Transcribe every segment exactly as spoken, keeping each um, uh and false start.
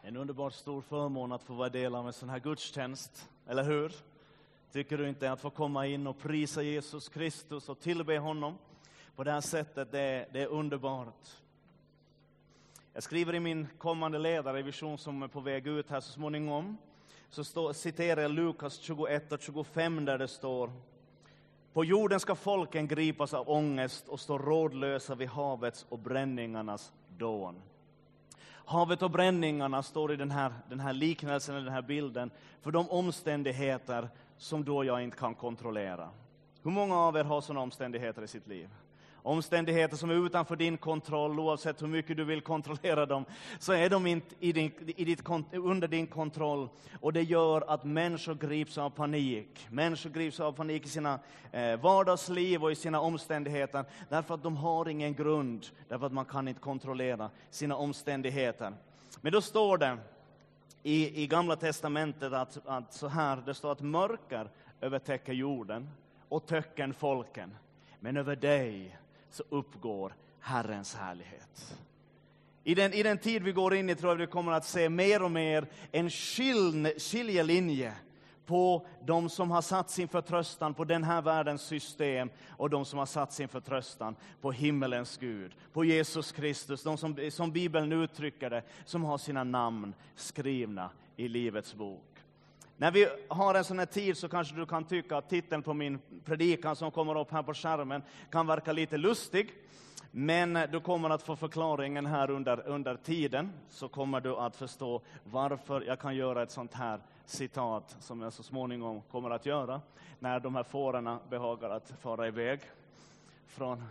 En underbart stor förmån att få vara del av en sån här gudstjänst, eller hur? Tycker du inte att få komma in och prisa Jesus Kristus och tillbe honom på det här sättet, det är, det är underbart. Jag skriver i min kommande ledarrevision som är på väg ut här så småningom, så står, citerar jag Lukas tjugoett och tjugofem där det står: på jorden ska folken gripas av ångest och stå rådlösa vid havets och bränningarnas dån. Havet och bränningarna står i den här, den här liknelsen, den här bilden, för de omständigheter som då jag inte kan kontrollera. Hur många av er har sådana omständigheter i sitt liv? Omständigheter som är utanför din kontroll, oavsett hur mycket du vill kontrollera dem, så är de inte i din, i ditt, under din kontroll. Och det gör att människor grips av panik. Människor grips av panik i sina eh, vardagsliv och i sina omständigheter. Därför att de har ingen grund. Därför att man kan inte kontrollera sina omständigheter. Men då står det i, i Gamla testamentet att, att så här, det står att mörker övertäcker jorden och töcken folken. Men över dig så uppgår Herrens härlighet. I den, I den tid vi går in i tror jag vi kommer att se mer och mer en skilj, skiljelinje på de som har satt sin förtröstan på den här världens system och de som har satt sin förtröstan på himmelens Gud, på Jesus Kristus, de som, som Bibeln uttrycker det, som har sina namn skrivna i livets bok. När vi har en sån här tid så kanske du kan tycka att titeln på min predikan som kommer upp här på skärmen kan verka lite lustig. Men du kommer att få förklaringen här under, under tiden, så kommer du att förstå varför jag kan göra ett sånt här citat som jag så småningom kommer att göra när de här fårarna behagar att fara iväg från...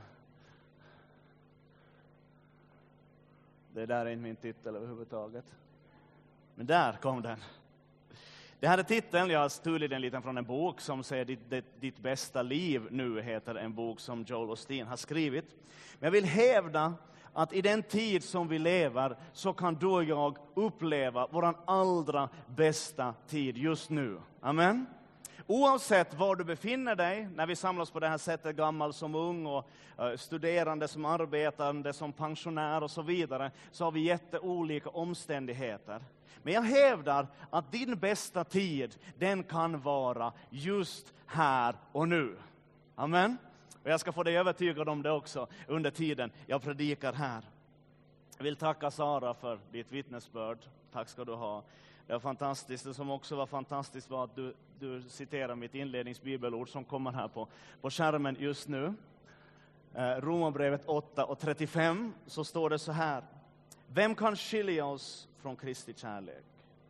Det där är inte min titel överhuvudtaget. Men där kom den. Det här är titeln, jag har stulit den lite från en bok som säger ditt, ditt, ditt bästa liv nu, heter en bok som Joel Osteen har skrivit. Men jag vill hävda att i den tid som vi lever så kan du och jag uppleva våran allra bästa tid just nu. Amen. Oavsett var du befinner dig, när vi samlas på det här sättet, gammal som ung och uh, studerande som arbetande, som pensionär och så vidare, så har vi jätteolika omständigheter. Men jag hävdar att din bästa tid, den kan vara just här och nu. Amen. Och jag ska få dig övertygad om det också under tiden jag predikar här. Jag vill tacka Sara för ditt vittnesbörd. Tack ska du ha. Det var fantastiskt. Det som också var fantastiskt var att du, du citerar mitt inledningsbibelord som kommer här på, på skärmen just nu. Eh, Romarbrevet åtta och trettiofem, så står det så här: vem kan skilja oss från Kristi kärlek?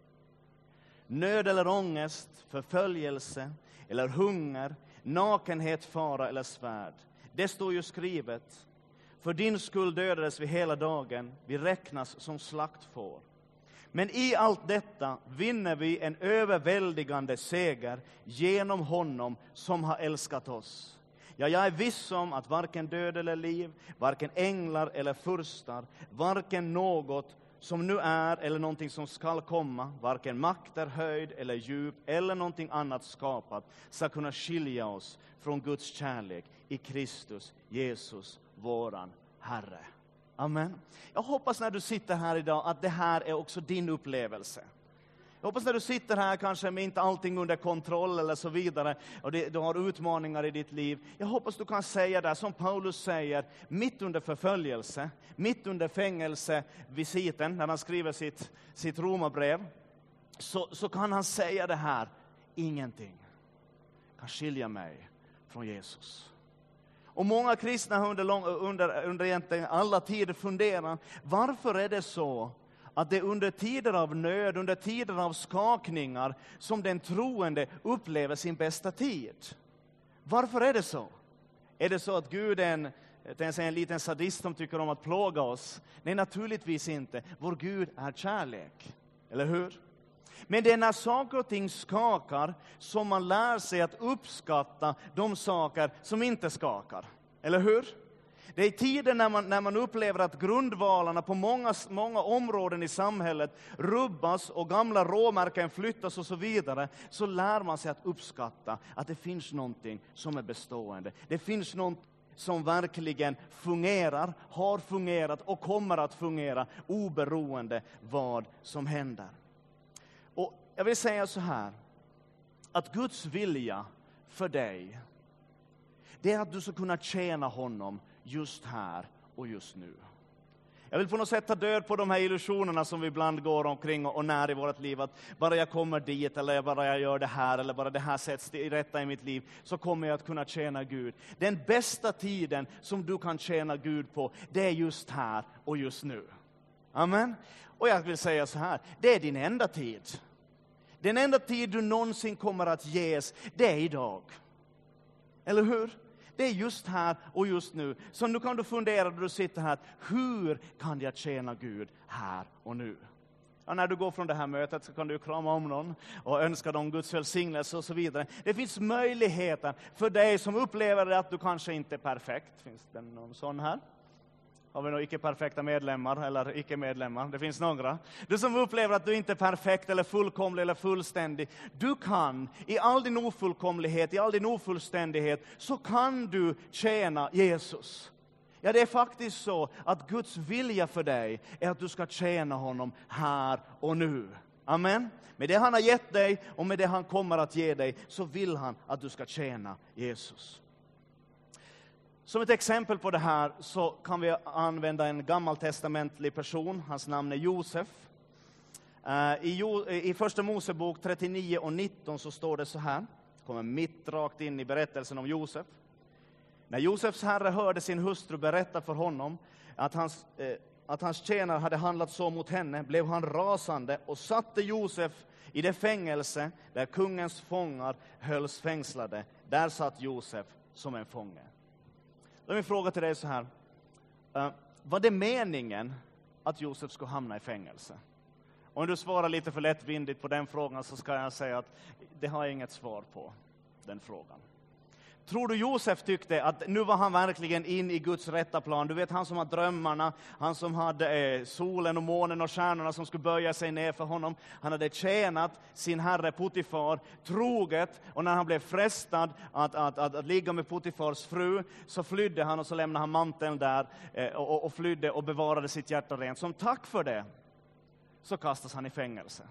Nöd eller ångest, förföljelse eller hunger, nakenhet, fara eller svärd. Det står ju skrivet: för din skull dödades vi hela dagen, vi räknas som slaktfår. Men i allt detta vinner vi en överväldigande seger genom honom som har älskat oss. Ja, jag är viss om att varken död eller liv, varken änglar eller furstar, varken något som nu är eller någonting som skall komma, varken makter, höjd eller djup eller någonting annat skapat, ska kunna skilja oss från Guds kärlek i Kristus Jesus, våran Herre. Amen. Jag hoppas när du sitter här idag att det här är också din upplevelse. Jag hoppas när du sitter här kanske med inte allting under kontroll eller så vidare, och det, du har utmaningar i ditt liv. Jag hoppas du kan säga det som Paulus säger, mitt under förföljelse, mitt under fängelsevisiten, när han skriver sitt, sitt romabrev, så, så kan han säga det här: ingenting kan skilja mig från Jesus. Och många kristna har under, lång, under, under egentligen alla tider funderar, varför är det så att det under tider av nöd, under tider av skakningar, som den troende upplever sin bästa tid? Varför är det så? Är det så att Gud är en, är en liten sadist som tycker om att plåga oss? Nej, naturligtvis inte. Vår Gud är kärlek, eller hur? Men det är när saker och ting skakar som man lär sig att uppskatta de saker som inte skakar, eller hur? Det är i tiden när man, när man upplever att grundvalarna på många, många områden i samhället rubbas och gamla råmärken flyttas och så vidare, så lär man sig att uppskatta att det finns någonting som är bestående. Det finns någon, som verkligen fungerar, har fungerat och kommer att fungera oberoende vad som händer. Och jag vill säga så här, att Guds vilja för dig, det är att du ska kunna tjäna honom just här och just nu. Jag vill på något sätt ta död på de här illusionerna som vi ibland går omkring och när i vårt liv. Att bara jag kommer dit, eller bara jag gör det här, eller bara det här sätts i rätta i mitt liv, så kommer jag att kunna tjäna Gud. Den bästa tiden som du kan tjäna Gud på, det är just här och just nu. Amen. Och jag vill säga så här, det är din enda tid. Den enda tid du någonsin kommer att ges, det är idag. Eller hur? Det är just här och just nu. Så nu kan du fundera när du sitter här, hur kan jag tjäna Gud här och nu? Ja, när du går från det här mötet så kan du krama om någon och önska dem Guds välsignelse och så vidare. Det finns möjligheter för dig som upplever att du kanske inte är perfekt. Finns det någon sån här? Har vi några icke-perfekta medlemmar eller icke-medlemmar? Det finns några. Du som upplever att du inte är perfekt eller fullkomlig eller fullständig. Du kan, i all din ofullkomlighet, i all din ofullständighet, så kan du tjäna Jesus. Ja, det är faktiskt så att Guds vilja för dig är att du ska tjäna honom här och nu. Amen. Med det han har gett dig och med det han kommer att ge dig, så vill han att du ska tjäna Jesus. Som ett exempel på det här så kan vi använda en gammaltestamentlig person. Hans namn är Josef. I, jo, I första Mosebok trettionio och nitton så står det så här. Kommer mitt rakt in i berättelsen om Josef. När Josefs herre hörde sin hustru berätta för honom att hans, eh, att hans tjänare hade handlat så mot henne, blev han rasande och satte Josef i det fängelse där kungens fångar hölls fängslade. Där satt Josef som en fånge. Då är min fråga till dig så här. Uh, var det meningen att Josef skulle hamna i fängelse? Om du svarar lite för lättvindigt på den frågan så ska jag säga att det har jag inget svar på, den frågan. Tror du Josef tyckte att nu var han verkligen in i Guds rätta plan? Du vet, han som hade drömmarna, han som hade eh, solen och månen och stjärnorna som skulle böja sig ner för honom. Han hade tjänat sin herre Potifar troget, och när han blev frestad att, att, att, att ligga med Potifars fru så flydde han och så lämnade han manteln där eh, och, och flydde och bevarade sitt hjärta rent. Som tack för det så kastas han i fängelse.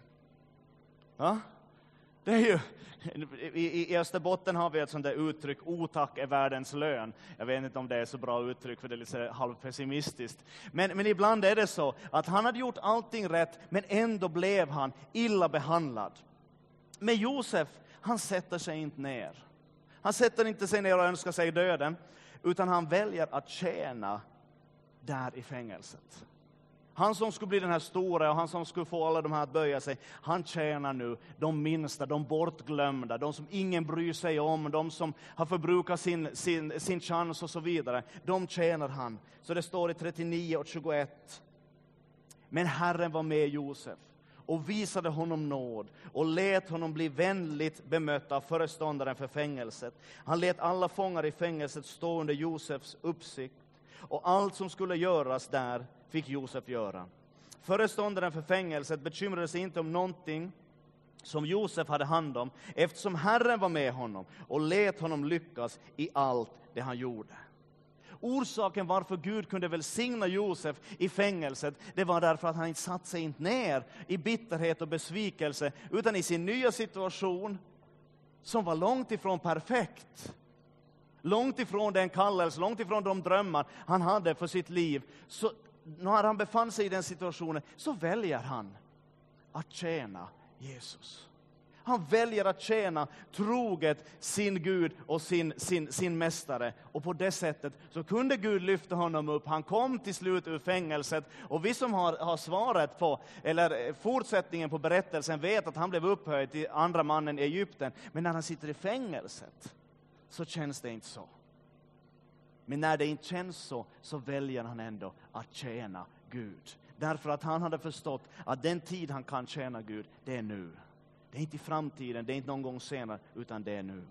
Ja? Det är ju, i, i Österbotten har vi ett sånt där uttryck, otack är världens lön. Jag vet inte om det är så bra uttryck, för det är lite halvpessimistiskt. Men, men ibland är det så att han hade gjort allting rätt, men ändå blev han illa behandlad. Men Josef, han sätter sig inte ner. Han sätter inte sig ner och önskar sig döden, utan han väljer att tjäna där i fängelset. Han som skulle bli den här stora och han som skulle få alla de här att böja sig, han tjänar nu de minsta, de bortglömda, de som ingen bryr sig om, de som har förbrukat sin, sin, sin chans och så vidare. De tjänar han. Så det står i trettionio och tjugoett. Men Herren var med Josef och visade honom nåd och lät honom bli vänligt bemött av föreståndaren för fängelset. Han lät alla fångar i fängelset stå under Josefs uppsikt, och allt som skulle göras där fick Josef göra. Föreståndaren för fängelset bekymrade sig inte om någonting som Josef hade hand om, eftersom Herren var med honom och lät honom lyckas i allt det han gjorde. Orsaken varför Gud kunde välsigna Josef i fängelset, det var därför att han inte satt sig inte ner i bitterhet och besvikelse, utan i sin nya situation som var långt ifrån perfekt. Långt ifrån den kallelse, långt ifrån de drömmar han hade för sitt liv. Så när han befann sig i den situationen så väljer han att tjäna Jesus. Han väljer att tjäna troget sin Gud och sin, sin, sin mästare. Och på det sättet så kunde Gud lyfta honom upp. Han kom till slut ur fängelset. Och vi som har, har svaret på, eller fortsättningen på berättelsen, vet att han blev upphöjd till andra mannen i Egypten. Men när han sitter i fängelset så känns det inte så. Men när det inte känns så, så väljer han ändå att tjäna Gud. Därför att han hade förstått att den tid han kan tjäna Gud, det är nu. Det är inte i framtiden, det är inte någon gång senare, utan det är nu.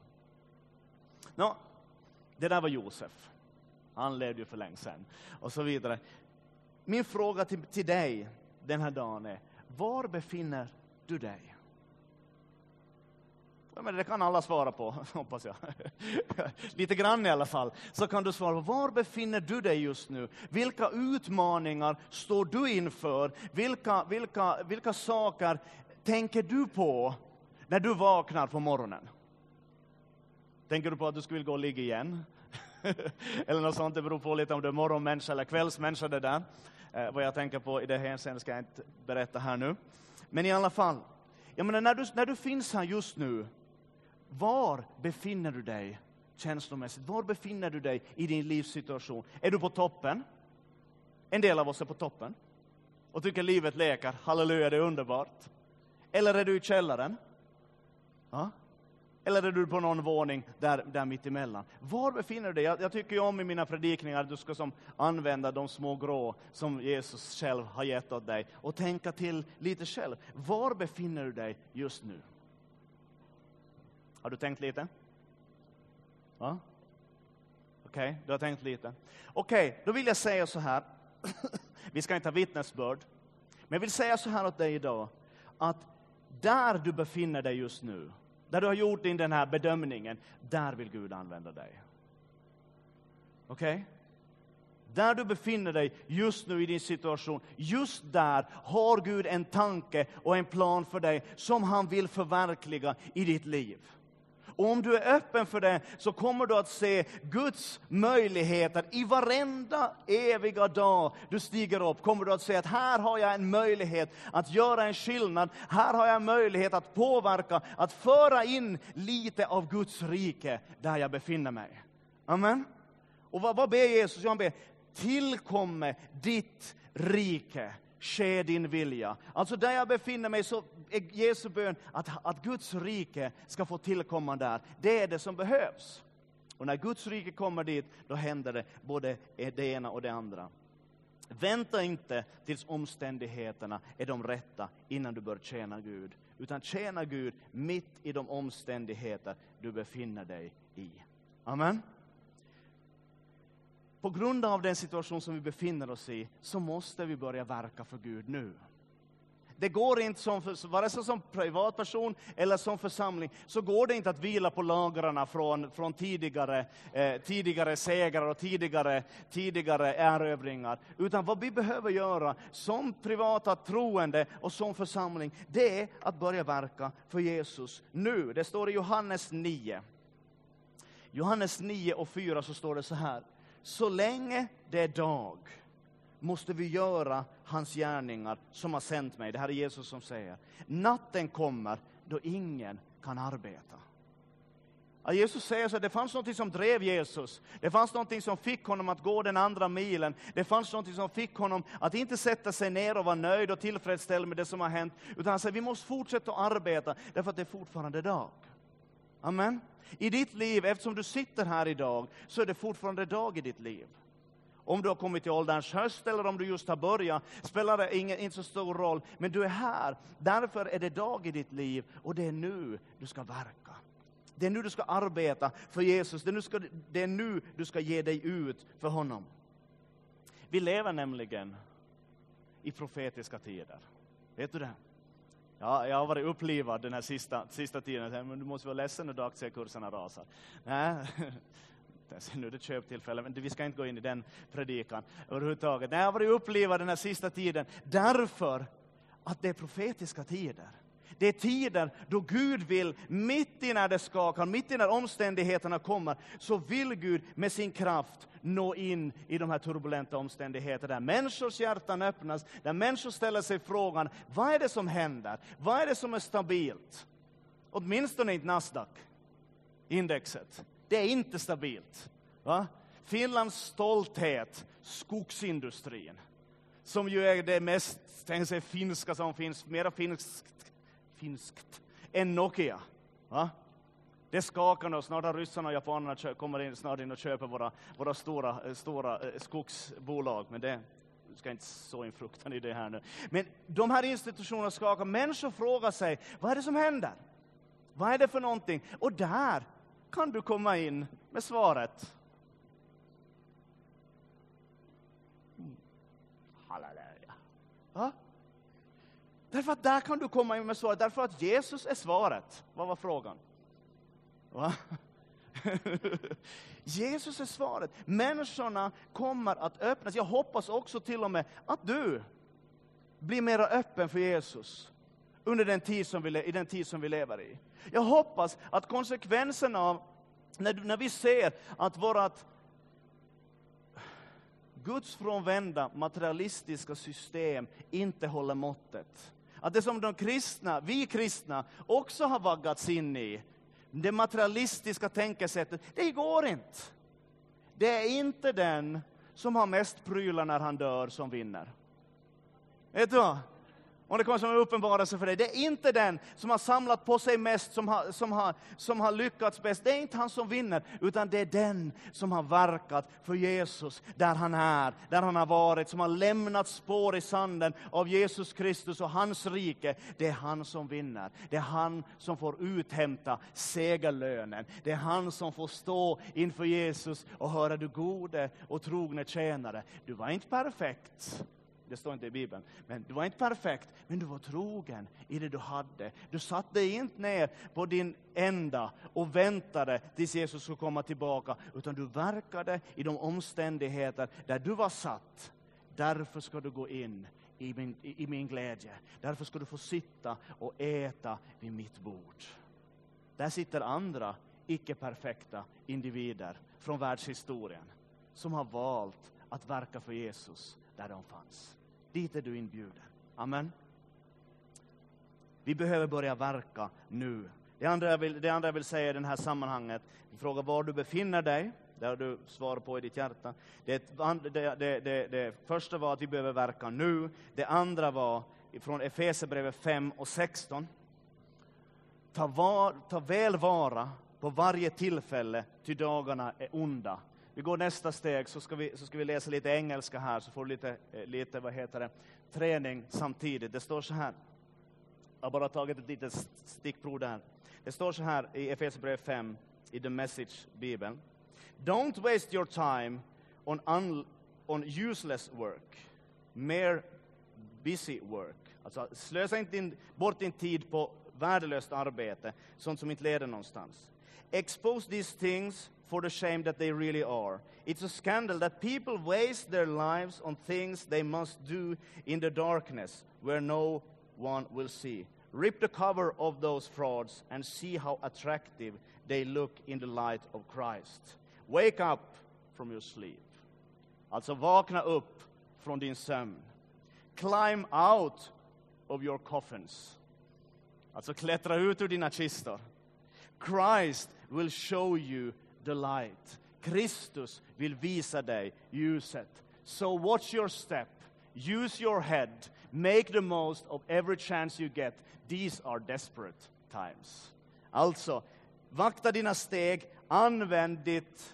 Nå, det där var Josef. Han levde ju för länge sedan. Och så vidare. Min fråga till, till dig den här dagen är, var befinner du dig? men det kan alla svara på, hoppas jag. Lite grann i alla fall. Så kan du svara på, var befinner du dig just nu? Vilka utmaningar står du inför? Vilka, vilka, vilka saker tänker du på när du vaknar på morgonen? Tänker du på att du skulle vilja gå och ligga igen? Eller något sånt, det beror på lite om du är morgonmänniska eller kvällsmänniska det där. Eh, vad jag tänker på i det här ska jag inte berätta här nu. Men i alla fall, jag menar, när, du, när du finns här just nu, var befinner du dig känslomässigt? Var befinner du dig i din livssituation? Är du på toppen? En del av oss är på toppen. Och tycker livet leker, halleluja, det är underbart. Eller är du i källaren? Ja? Eller är du på någon våning där, där mitt emellan? Var befinner du dig? Jag, jag tycker ju om i mina predikningar att du ska som använda de små grå som Jesus själv har gett åt dig. Och tänka till lite själv. Var befinner du dig just nu? Har du tänkt lite? Ja? Okej, okay, du har tänkt lite. Okej, okay, då vill jag säga så här. Vi ska inte ha vittnesbörd. Men jag vill säga så här åt dig idag. Att där du befinner dig just nu, där du har gjort in den här bedömningen, där vill Gud använda dig. Okej? Okay? Där du befinner dig just nu i din situation, just där har Gud en tanke och en plan för dig som han vill förverkliga i ditt liv. Och om du är öppen för det så kommer du att se Guds möjligheter i varenda eviga dag du stiger upp. Kommer du att se att här har jag en möjlighet att göra en skillnad. Här har jag en möjlighet att påverka, att föra in lite av Guds rike där jag befinner mig. Amen. Och vad, vad ber Jesus? Han ber, tillkomme ditt rike. Ske din vilja. Alltså där jag befinner mig så är Jesu bön att, att Guds rike ska få tillkomma där. Det är det som behövs. Och när Guds rike kommer dit, då händer det både det ena och det andra. Vänta inte tills omständigheterna är de rätta innan du bör tjäna Gud. Utan tjäna Gud mitt i de omständigheter du befinner dig i. Amen. På grund av den situation som vi befinner oss i så måste vi börja verka för Gud nu. Det går inte som, för, vare sig som privatperson eller som församling, så går det inte att vila på lagrarna från, från tidigare, eh, tidigare segrar och tidigare, tidigare erövringar. Utan vad vi behöver göra som privata troende och som församling, det är att börja verka för Jesus nu. Det står i Johannes nio. Johannes nio och fyra så står det så här. Så länge det är dag måste vi göra hans gärningar som har sänt mig. Det här är Jesus som säger. Natten kommer då ingen kan arbeta. Ja, Jesus säger så att det fanns något som drev Jesus. Det fanns något som fick honom att gå den andra milen. Det fanns något som fick honom att inte sätta sig ner och vara nöjd och tillfredsställd med det som har hänt. Utan han säger vi måste fortsätta att arbeta därför att det är fortfarande dag. Amen. I ditt liv, eftersom du sitter här idag, så är det fortfarande dag i ditt liv. Om du har kommit till ålderns höst eller om du just har börjat, spelar det ingen, inte så stor roll. Men du är här, därför är det dag i ditt liv och det är nu du ska verka. Det är nu du ska arbeta för Jesus, det är nu, ska, det är nu du ska ge dig ut för honom. Vi lever nämligen i profetiska tider. Vet du det? Ja, jag har varit upplivad den här sista, sista tiden. Men du måste vara ledsen när aktiekurserna rasar. Nej, nu är det köptillfälle. Men vi ska inte gå in i den predikan överhuvudtaget. Nej, jag har varit upplivad den här sista tiden. Därför att det är profetiska tider. Det är tider då Gud vill, mitt i när det skakar, mitt i när omständigheterna kommer, så vill Gud med sin kraft nå in i de här turbulenta omständigheterna. Där människors hjärtan öppnas, där människor ställer sig frågan, vad är det som händer? Vad är det som är stabilt? Åtminstone inte Nasdaq-indexet. Det är inte stabilt. Va? Finlands stolthet, skogsindustrin, som ju är det mest, tänk sig, finska som finns, mera finskt, finskt än Nokia. Va? Det skakar nu, snart har ryssarna och japanerna kommer in, snart in och köper våra, våra stora, stora skogsbolag. Men det ska inte så in fruktan i det här nu. Men de här institutionerna skakar. Människor frågar sig, vad är det som händer? Vad är det för någonting? Och där kan du komma in med svaret. Mm. Halleluja. Va? Därför att där kan du komma in med svaret. Därför att Jesus är svaret. Vad var frågan? Va? Jesus är svaret. Människorna kommer att öppnas. Jag hoppas också till och med att du blir mer öppen för Jesus under den tid som vi, i den tid som vi lever i. Jag hoppas att konsekvenserna av när, när vi ser att vårat gudsfrånvända materialistiska system inte håller måttet. Att det som de kristna, vi kristna också har vaggats in i, det materialistiska tänkesättet, det går inte. Det är inte den som har mest prylar när han dör som vinner. Vet du vad? Om det kommer som en uppenbarelse för dig. Det är inte den som har samlat på sig mest, som har, som, har, som har lyckats bäst. Det är inte han som vinner, utan det är den som har verkat för Jesus där han är, där han har varit, som har lämnat spår i sanden av Jesus Kristus och hans rike. Det är han som vinner. Det är han som får uthämta segerlönen. Det är han som får stå inför Jesus och höra: du gode och trogne tjänare. Du var inte perfekt. Det står inte i Bibeln. Men du var inte perfekt, men du var trogen i det du hade. Du satte dig inte ner på din ända och väntade tills Jesus skulle komma tillbaka. Utan du verkade i de omständigheter där du var satt. Därför ska du gå in i min, i, i min glädje. Därför ska du få sitta och äta vid mitt bord. Där sitter andra icke-perfekta individer från världshistorien som har valt att verka för Jesus där de fanns. Dit är du inbjuden. Amen. Vi behöver börja verka nu. Det andra jag vill, det andra jag vill säga i det här sammanhanget, fråga var du befinner dig, där du svarar på i ditt hjärta. Det, det, det, det, det första var att vi behöver verka nu. Det andra var från Efesierbrevet fem och sexton. Ta, var, ta väl vara på varje tillfälle, ty dagarna är onda. Vi går nästa steg, så ska vi, så ska vi läsa lite engelska här, så får du lite, lite vad heter det, träning samtidigt. Det står så här. Jag har bara tagit ett litet stickprov där. Det står så här i Efesierbrevet fem i The Message-bibeln. Don't waste your time on, un, on useless work, mere busy work. Alltså slösa inte din, bort din tid på värdelöst arbete, sånt som inte leder någonstans. Expose these things for the shame that they really are. It's a scandal that people waste their lives on things they must do in the darkness where no one will see. Rip the cover of those frauds and see how attractive they look in the light of Christ. Wake up from your sleep. Alltså vakna upp från din sömn. Climb out of your coffins. Alltså klättra ut ur dina kistor. Christ will show you the light. Kristus vill visa dig ljuset. So watch your step. Use your head. Make the most of every chance you get. These are desperate times. Alltså, vakta dina steg. Använd ditt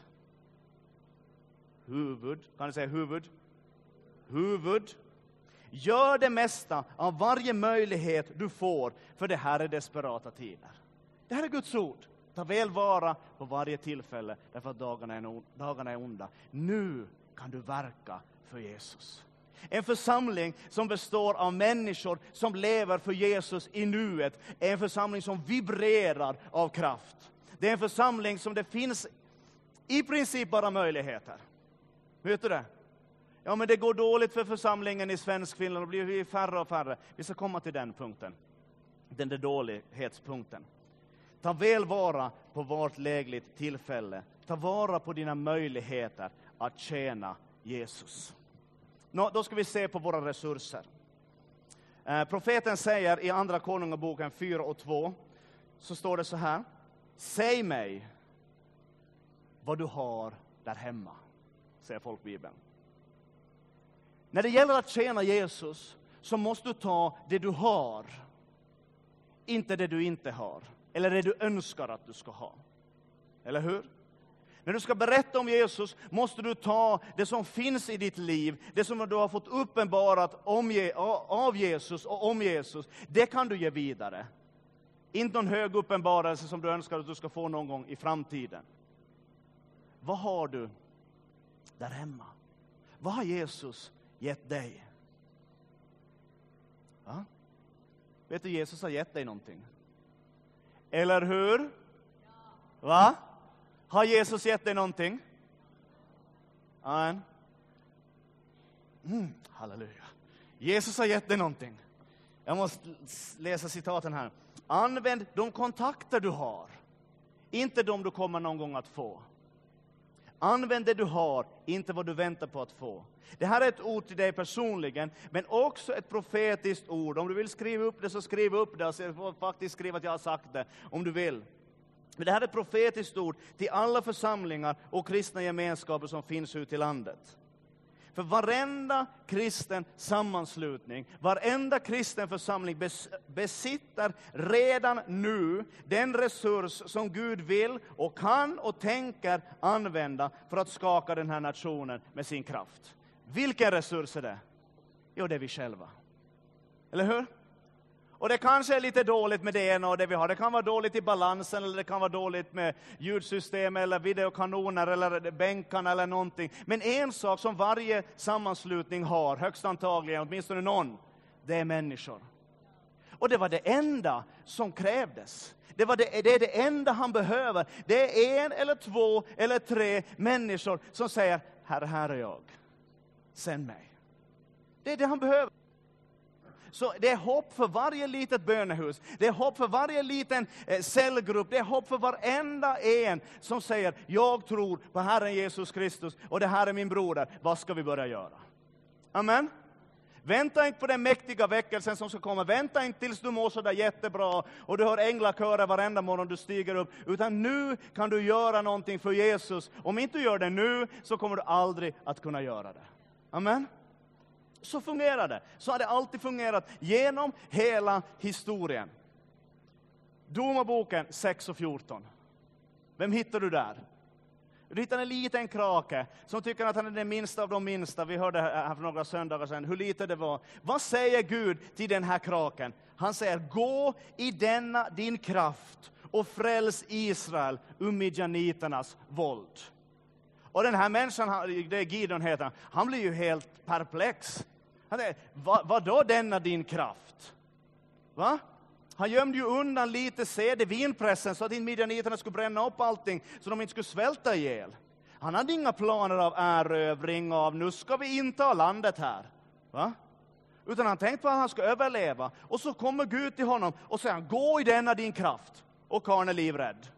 huvud. Kan du säga huvud? Huvud. Gör det mesta av varje möjlighet du får. För det här är desperata tider. Det här är Guds ord. Ta väl vara på varje tillfälle, därför att dagarna är, dagarna är onda. Nu kan du verka för Jesus. En församling som består av människor som lever för Jesus i nuet. Är en församling som vibrerar av kraft. Det är en församling som det finns i princip bara möjligheter. Vet du det? Ja, men det går dåligt för församlingen i Svenskfinland och blir färre och färre. Vi ska komma till den punkten. Den där dålighetspunkten. Ta väl vara på vart lägligt tillfälle. Ta vara på dina möjligheter att tjäna Jesus. Nå, då ska vi se på våra resurser. Eh, profeten säger i andra konungaboken fyra och två. Så står det så här. Säg mig vad du har där hemma. Säger folkbibeln. När det gäller att tjäna Jesus så måste du ta det du har. Inte det du inte har. Eller det du önskar att du ska ha. Eller hur? När du ska berätta om Jesus måste du ta det som finns i ditt liv. Det som du har fått uppenbarat om, av Jesus och om Jesus. Det kan du ge vidare. Inte någon hög uppenbarelse som du önskar att du ska få någon gång i framtiden. Vad har du där hemma? Vad har Jesus gett dig? Ja? Vet du, Jesus har gett dig någonting. Eller hur? Va? Har Jesus gett dig någonting? Amen. Mm, halleluja. Jesus har gett dig någonting. Jag måste läsa citaten här. Använd de kontakter du har. Inte de du kommer någon gång att få. Använd det du har, inte vad du väntar på att få. Det här är ett ord till dig personligen, men också ett profetiskt ord. Om du vill skriva upp det, så skriv upp det. Så jag får faktiskt skriva att jag har sagt det, om du vill. Men det här är ett profetiskt ord till alla församlingar och kristna gemenskaper som finns ute i landet. För varenda kristen sammanslutning, varenda kristen församling bes, besitter redan nu den resurs som Gud vill och kan och tänker använda för att skaka den här nationen med sin kraft. Vilken resurs är det? Jo, det är vi själva. Eller hur? Och det kanske är lite dåligt med det ena och det vi har. Det kan vara dåligt i balansen, eller det kan vara dåligt med ljudsystem eller videokanoner eller bänkarna eller någonting. Men en sak som varje sammanslutning har, högst antagligen, åtminstone någon, det är människor. Och det var det enda som krävdes. Det, var det, det är det enda han behöver. Det är en eller två eller tre människor som säger, här, här är jag. Sänd mig. Det är det han behöver. Så det är hopp för varje litet bönehus. Det är hopp för varje liten eh, cellgrupp. Det är hopp för varenda en som säger, jag tror på Herren Jesus Kristus och det här är min broder. Vad ska vi börja göra? Amen. Vänta inte på den mäktiga väckelsen som ska komma. Vänta inte tills du mår så där jättebra och du hör änglakörer varenda morgon du stiger upp. Utan nu kan du göra någonting för Jesus. Om inte du gör det nu, så kommer du aldrig att kunna göra det. Amen. Så fungerar det. Så har det alltid fungerat genom hela historien. Domarboken sex och fjorton. Vem hittar du där? Du hittar en liten krake som tycker att han är den minsta av de minsta. Vi hörde här för några söndagar sedan hur lite det var. Vad säger Gud till den här kraken? Han säger, gå i denna din kraft och fräls Israel ur midjaniternas våld. Och den här människan, det är Gideon heter han, han blir ju helt perplex. Han säger, vad, vad då denna din kraft? Va? Han gömde ju undan lite sed i vinpressen så att inte midjaniterna skulle bränna upp allting så de inte skulle svälta ihjäl. Han hade inga planer av erövring av nu ska vi inta landet här. Va? Utan han tänkte på att han ska överleva. Och så kommer Gud till honom och säger, gå i denna din kraft. Och karln är livrädd.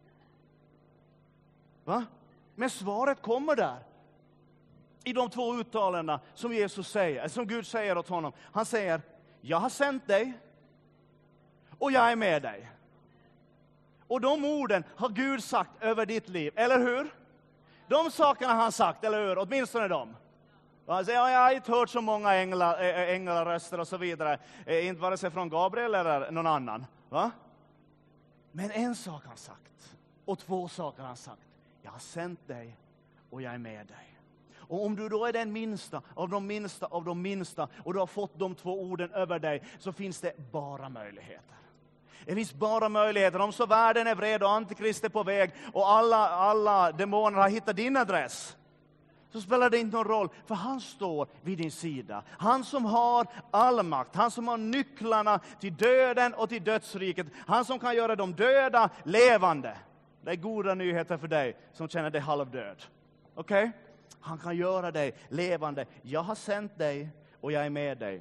Va? Men svaret kommer där. I de två uttalandena som Jesus säger, som Gud säger åt honom. Han säger, jag har sänt dig och jag är med dig. Och de orden har Gud sagt över ditt liv, eller hur? De sakerna har han sagt, eller hur? Åtminstone de. Alltså, jag har inte hört så många änglar, änglarröster och så vidare. Inte vare sig från Gabriel eller någon annan. Va? Men en sak har han sagt. Och två saker har han sagt. Jag har sänt dig och jag är med dig. Och om du då är den minsta av de minsta av de minsta och du har fått de två orden över dig, så finns det bara möjligheter. Det finns bara möjligheter. Om så världen är vred och antikrist är på väg och alla, alla demoner har hittat din adress, så spelar det inte någon roll, för han står vid din sida. Han som har all makt, han som har nycklarna till döden och till dödsriket, han som kan göra de döda levande. Det är goda nyheter för dig som känner dig halvdöd. Okej? Okay? Han kan göra dig levande. Jag har sänt dig och jag är med dig.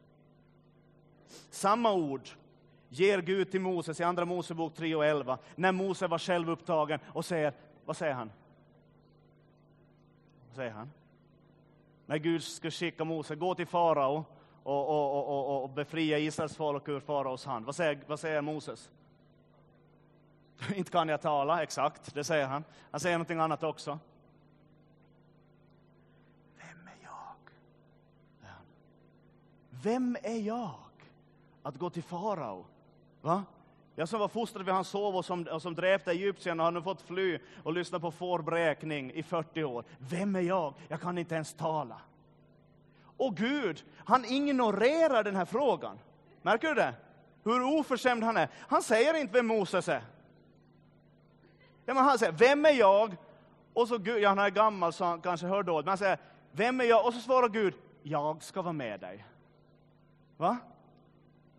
Samma ord ger Gud till Moses i andra Mosebok tre och elva. När Mose var själv upptagen och säger, vad säger han? Vad säger han? När Gud ska skicka Mose, gå till farao och, och, och, och, och befria Israels folk ur faraos hand. Vad säger, vad säger Moses? Inte kan jag tala, exakt, det säger han. Han säger någonting annat också. Vem är jag? Vem är jag att gå till farao? Va? Jag som var fostrad vid hans sov och som, och som dräpte Egypten och har nu fått fly och lyssna på fårbräkning i fyrtio år. Vem är jag? Jag kan inte ens tala. Och Gud, han ignorerar den här frågan. Märker du det? Hur oförskämd han är. Han säger inte vem Moses är. Ja, men han säger, vem är jag? Och så Gud, ja, han är gammal så han kanske hör dåligt. Men han säger, vem är jag? Och så svarar Gud, jag ska vara med dig. Va?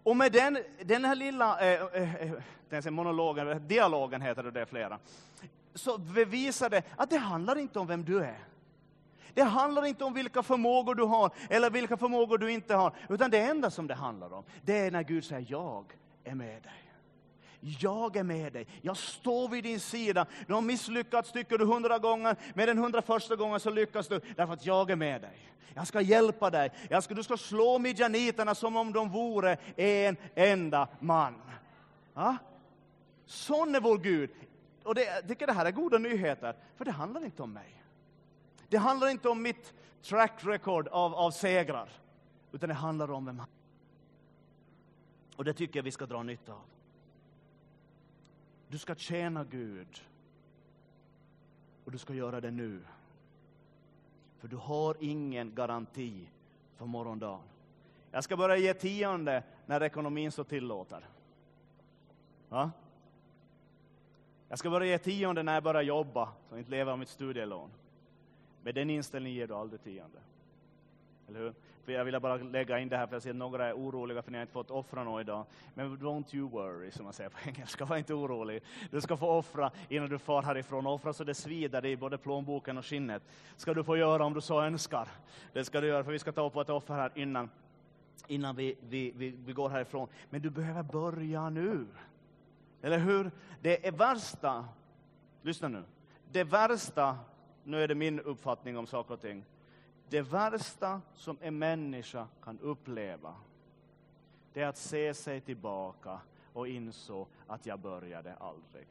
Och med den, den här lilla eh, eh, monologen, dialogen heter det, det är flera, så bevisar det att det handlar inte om vem du är. Det handlar inte om vilka förmågor du har eller vilka förmågor du inte har. Utan det enda som det handlar om, det är när Gud säger jag är med dig. Jag är med dig. Jag står vid din sida. Du har misslyckats tycker du hundra gånger. Men den hundraförsta gången så lyckas du därför att jag är med dig. Jag ska hjälpa dig. Jag ska, du ska slå midjaniterna som om de vore en enda man. Ja? Sån är vår Gud. Och det, jag tycker det här är goda nyheter. För det handlar inte om mig. Det handlar inte om mitt track record av, av segrar. Utan det handlar om vem han är. Och det tycker jag vi ska dra nytta av. Du ska tjäna Gud. Och du ska göra det nu. För du har ingen garanti för morgondagen. Jag ska börja ge tionde när ekonomin så tillåter. Ja? Jag ska börja ge tionde när jag börjar jobba. Så inte leva av mitt studielån. Med den inställningen ger du aldrig tionde. Eller hur? För jag vill bara lägga in det här för jag ser att några är oroliga för ni har inte fått offra något idag. Men don't you worry, som man säger på engelska. Var inte orolig. Du ska få offra innan du far härifrån. Offra så det svider i både plånboken och skinnet. Ska du få göra om du så önskar. Det ska du göra för vi ska ta på ett offer här innan, innan vi, vi, vi, vi går härifrån. Men du behöver börja nu. Eller hur? Det är värsta, lyssna nu. Det värsta, nu är det min uppfattning om saker och ting. Det värsta som en människa kan uppleva, det är att se sig tillbaka och inså att jag började aldrig.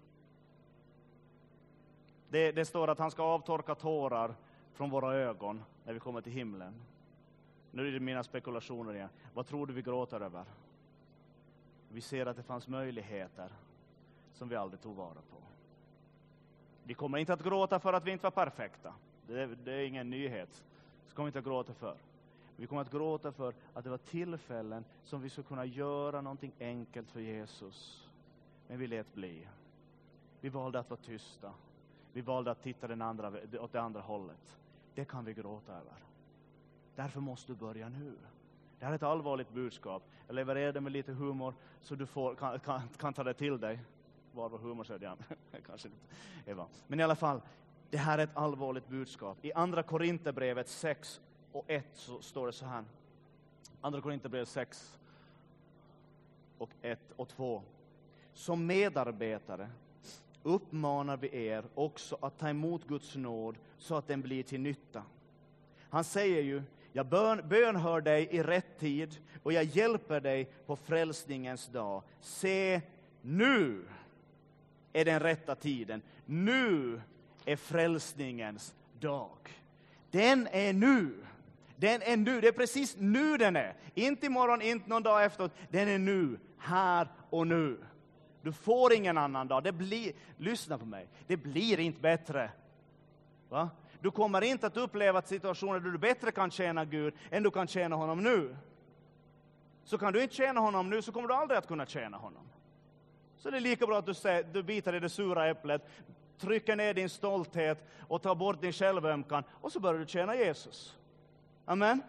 Det, det står att han ska avtorka tårar från våra ögon när vi kommer till himlen. Nu är det mina spekulationer igen. Vad tror du vi gråter över? Vi ser att det fanns möjligheter som vi aldrig tog vara på. Vi kommer inte att gråta för att vi inte var perfekta. Det är, det är ingen nyhet. Det kommer vi inte att gråta för. Vi kommer att gråta för att det var tillfällen som vi skulle kunna göra någonting enkelt för Jesus. Men vi lät bli. Vi valde att vara tysta. Vi valde att titta den andra, åt det andra hållet. Det kan vi gråta över. Därför måste du börja nu. Det här är ett allvarligt budskap. Jag levererar det med lite humor så du får, kan, kan, kan ta det till dig. Var var humor så jag kanske inte Eva. Men i alla fall, det här är ett allvarligt budskap. I andra Korinthierbrevet sex och ett så står det så här. Andra Korinthierbrevet sex och ett och två. Som medarbetare uppmanar vi er också att ta emot Guds nåd så att den blir till nytta. Han säger ju, jag bön, bönhör dig i rätt tid och jag hjälper dig på frälsningens dag. Se, nu är den rätta tiden. Nu är frälsningens dag. Den är nu. Den är nu. Det är precis nu den är. Inte imorgon, inte någon dag efteråt. Den är nu. Här och nu. Du får ingen annan dag. Det blir, lyssna på mig. Det blir inte bättre. Va? Du kommer inte att uppleva situationer där du bättre kan tjäna Gud än du kan tjäna honom nu. Så kan du inte tjäna honom nu så kommer du aldrig att kunna tjäna honom. Så det är lika bra att du, säger, du biter i det sura äpplet, trycker ner din stolthet och tar bort din självömkan och så börjar du tjäna Jesus. Amen.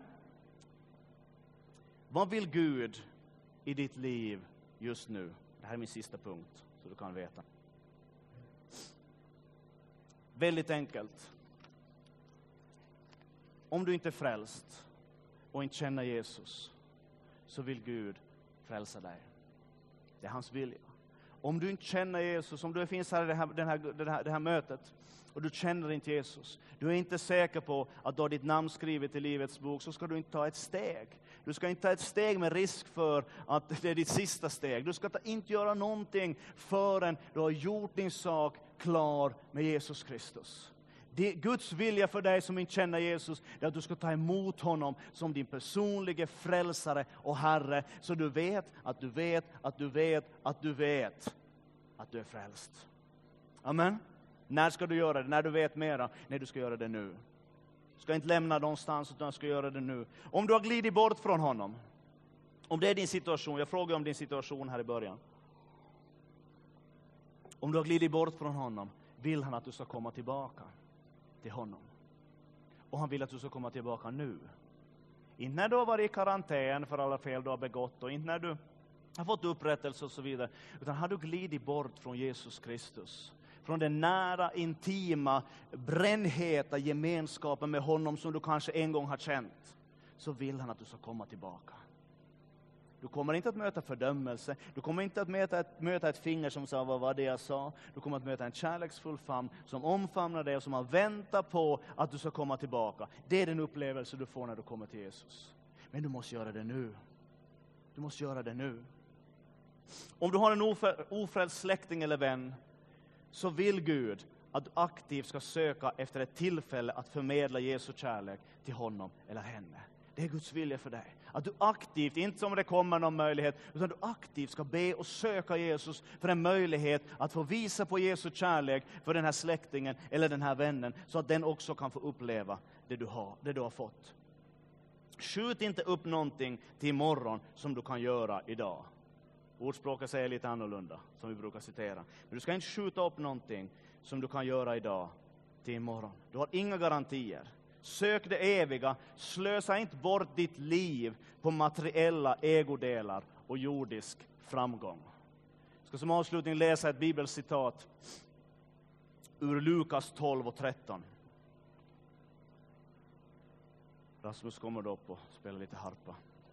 Vad vill Gud i ditt liv just nu? Det här är min sista punkt så du kan veta. Väldigt enkelt. Om du inte är frälst och inte känner Jesus så vill Gud frälsa dig. Det är hans vilja. Om du inte känner Jesus, om du finns här i det här, den här, det, här, det här mötet och du känner inte Jesus, du är inte säker på att du har ditt namn skrivet i livets bok, så ska du inte ta ett steg. Du ska inte ta ett steg med risk för att det är ditt sista steg. Du ska ta, inte göra någonting förrän du har gjort din sak klar med Jesus Kristus. Det, Guds vilja för dig som inte känner Jesus är att du ska ta emot honom som din personliga frälsare och Herre. Så du vet att du vet att du vet att du vet att du är frälst. Amen. När ska du göra det? När du vet mera? Nej, du ska göra det nu. Du ska inte lämna någonstans utan du ska göra det nu. Om du har glidit bort från honom. Om det är din situation. Jag frågar om din situation här i början. Om du har glidit bort från honom vill han att du ska komma tillbaka till honom. Och han vill att du ska komma tillbaka nu. Inte när du har varit i karantän för alla fel du har begått och inte när du har fått upprättelse och så vidare. Utan har du glidit bort från Jesus Kristus. Från den nära, intima, brännheta gemenskapen med honom som du kanske en gång har känt. Så vill han att du ska komma tillbaka. Du kommer inte att möta fördömelse. Du kommer inte att möta ett, möta ett finger som sa vad var det jag sa. Du kommer att möta en kärleksfull famn som omfamnar dig och som har väntat på att du ska komma tillbaka. Det är den upplevelse du får när du kommer till Jesus. Men du måste göra det nu. Du måste göra det nu. Om du har en ofä- ofrälst släkting eller vän så vill Gud att du aktivt ska söka efter ett tillfälle att förmedla Jesu kärlek till honom eller henne. Det är Guds vilja för dig. Att du aktivt, inte som det kommer någon möjlighet, utan du aktivt ska be och söka Jesus för en möjlighet att få visa på Jesu kärlek för den här släktingen eller den här vännen. Så att den också kan få uppleva det du har, det du har fått. Skjut inte upp någonting till imorgon som du kan göra idag. Ordspråket säger lite annorlunda, som vi brukar citera. Men du ska inte skjuta upp någonting som du kan göra idag till imorgon. Du har inga garantier. Sök det eviga. Slösa inte bort ditt liv på materiella egodelar och jordisk framgång. Jag ska som avslutning läsa ett bibelcitat ur Lukas tolv och tretton. Rasmus kommer då upp och spelar lite harpa.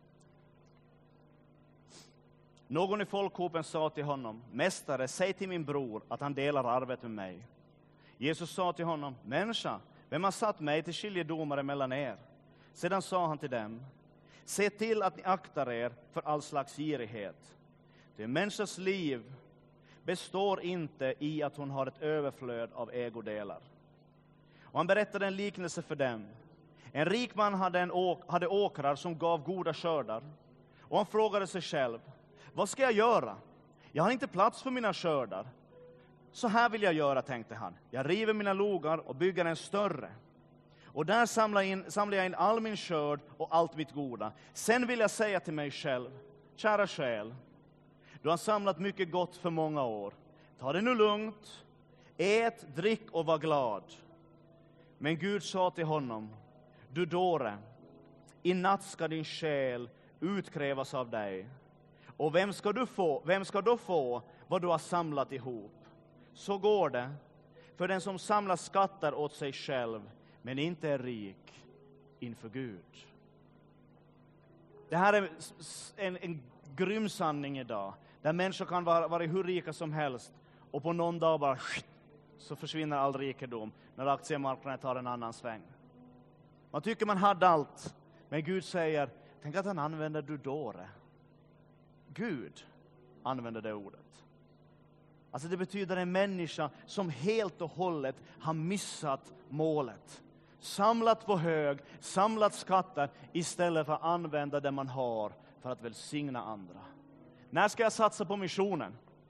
Någon i folkhopen sa till honom: Mästare, säg till min bror att han delar arvet med mig. Jesus sa till honom: Människa, vem har satt mig till skiljedomare mellan er? Sedan sa han till dem: Se till att ni aktar er för all slags girighet. Det människas liv består inte i att hon har ett överflöd av ägodelar. Och han berättade en liknelse för dem. En rik man hade, en åk, hade åkrar som gav goda skördar. Och han frågade sig själv: vad ska jag göra? Jag har inte plats för mina skördar. Så här vill jag göra, tänkte han. Jag river mina logar och bygger en större. Och där samlar, in, samlar jag in all min skörd och allt mitt goda. Sen vill jag säga till mig själv: kära själ, du har samlat mycket gott för många år. Ta det nu lugnt. Ät, drick och var glad. Men Gud sa till honom: du dåre, i natt ska din själ utkrävas av dig. Och vem ska du få, vem ska då få vad du har samlat ihop? Så går det för den som samlar skatter åt sig själv, men inte är rik inför Gud. Det här är en, en grym sanning idag. Där människor kan vara, vara hur rika som helst. Och på någon dag bara så försvinner all rikedom. När aktiemarknaden tar en annan sväng. Man tycker man hade allt. Men Gud säger: tänk att han använder du dåre. Gud använder det ordet. Alltså det betyder en människa som helt och hållet har missat målet. Samlat på hög, samlat skatter istället för att använda det man har för att välsigna andra. När ska jag satsa på missionen?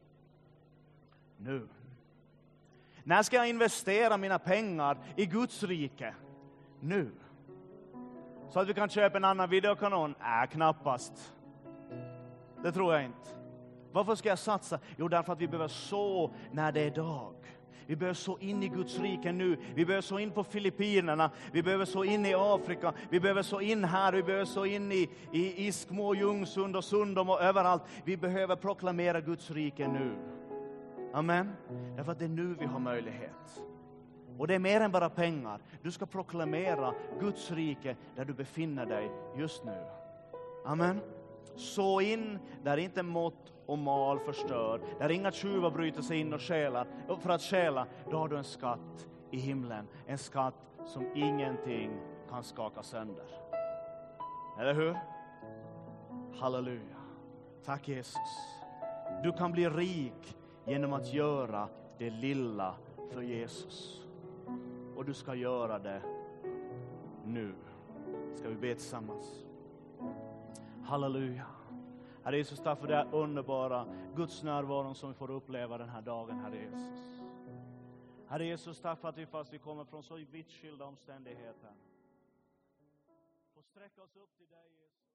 Nu. När ska jag investera mina pengar i Guds rike? Nu. Så att vi kan köpa en annan videokanon? Äh, knappast. Det tror jag inte. Varför ska jag satsa? Jo, därför att vi behöver så när det är dag. Vi behöver så in i Guds rike nu. Vi behöver så in på Filippinerna. Vi behöver så in i Afrika. Vi behöver så in här. Vi behöver så in i, i Iskmo, Ljungsund och Sundom och överallt. Vi behöver proklamera Guds rike nu. Amen. Därför att det är nu vi har möjlighet. Och det är mer än bara pengar. Du ska proklamera Guds rike där du befinner dig just nu. Amen. Så in där inte mått och mal förstör. Där inga tjuvar bryter sig in och stjälar. För att stjäla, då har du en skatt i himlen. En skatt som ingenting kan skaka sönder. Eller hur? Halleluja. Tack Jesus. Du kan bli rik genom att göra det lilla för Jesus. Och du ska göra det nu. Ska vi be tillsammans? Halleluja. Herre Jesus, tack för det här underbara Guds närvaron som vi får uppleva den här dagen, Herre Jesus. Herre Jesus, tack för att vi fast vi kommer från så vitt skilda omständigheter får sträcka oss upp till dig, Jesus.